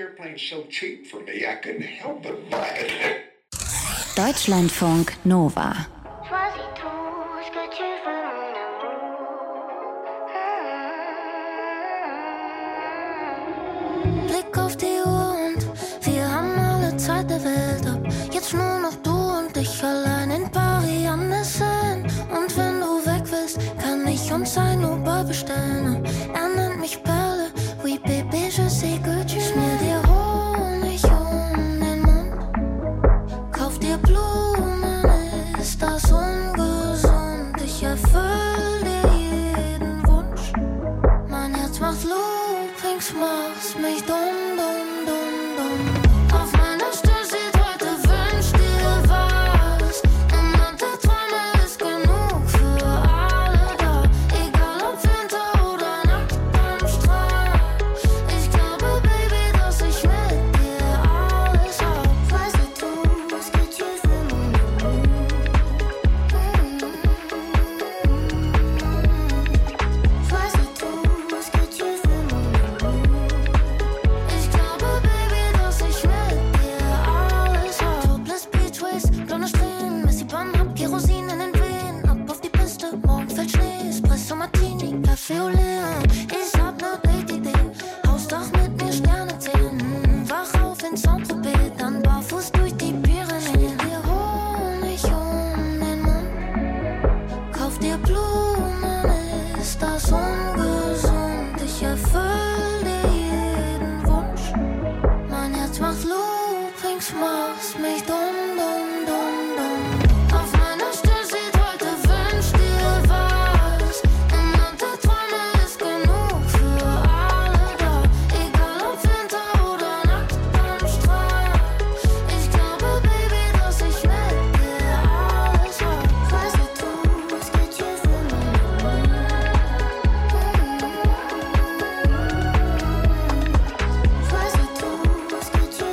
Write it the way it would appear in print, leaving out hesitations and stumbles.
airplane's so cheap for me, I couldn't help but buy it. Deutschlandfunk Nova. Blick auf die Uhr und wir haben alle Zeit der Welt ab. Jetzt nur noch du und ich allein in Paris an der Seine. Und wenn du weg willst, kann ich uns ein Uber bestellen. Er nennt mich Perle, oui bébé, je sais que tu schmier dir Honig um den Mund. Kauf dir Blumen, ist das ungesund? Ich erfüll dir jeden Wunsch. Mein Herz macht Loopings, machst mich dumm.